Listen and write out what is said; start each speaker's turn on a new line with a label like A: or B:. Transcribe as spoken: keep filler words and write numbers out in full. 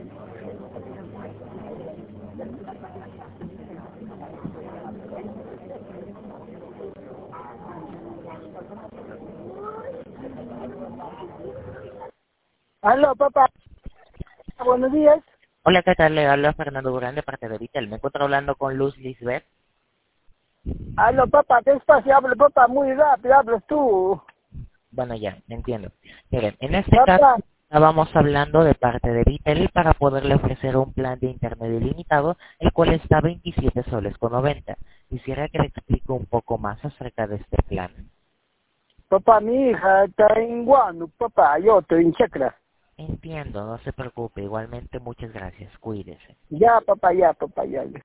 A: Aló, papá. Buenos días.
B: Hola, ¿qué tal? Le habla Fernando Durán de parte de Vitel. Me encuentro hablando con Luz Lisbeth.
A: Aló, papá, despacio, hablo, papá, muy rápido, hablas tú.
B: Bueno, ya, entiendo. Miren, en este caso
A: Papá,
B: estábamos hablando de parte de Vitel para poderle ofrecer un plan de internet ilimitado, el cual está a veintisiete soles con noventa. Quisiera que le explique un poco más acerca de este plan.
A: papá, mi hija está en Guanu, papá, yo estoy en Chacra.
B: Entiendo, no se preocupe. Igualmente, muchas gracias. Cuídese.
A: Ya, papá, ya, papá, ya. ya.